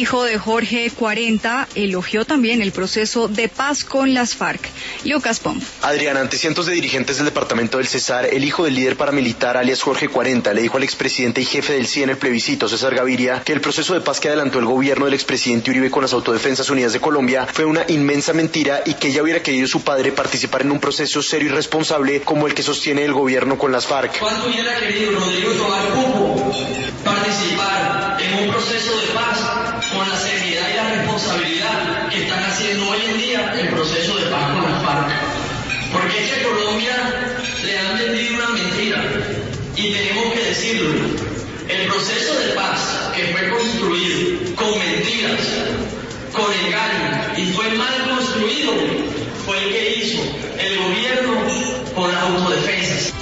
hijo de Jorge 40 elogió también el proceso de paz con las FARC. Lucas Pom. Adriana, ante cientos de dirigentes del departamento del Cesar, el hijo del líder paramilitar alias Jorge 40 le dijo al expresidente y jefe del CIE en el plebiscito, César Gaviria, que el proceso de paz que adelantó el gobierno del expresidente Uribe con las Autodefensas Unidas de Colombia fue una inmensa mentira y que ella hubiera querido su padre participar en un proceso serio y responsable como el que sostiene el gobierno con las FARC. ¿Cuánto hubiera querido Rodrigo Tobar Pupo participar en un proceso de paz con la seriedad y la responsabilidad que están haciendo hoy en día el proceso de paz con las FARC? Porque es que a Colombia le han vendido una mentira y tenemos que decirlo. El proceso de paz que fue construido con mentiras, con engaño y fue mal construido fue el que hizo el gobierno por las autodefensas.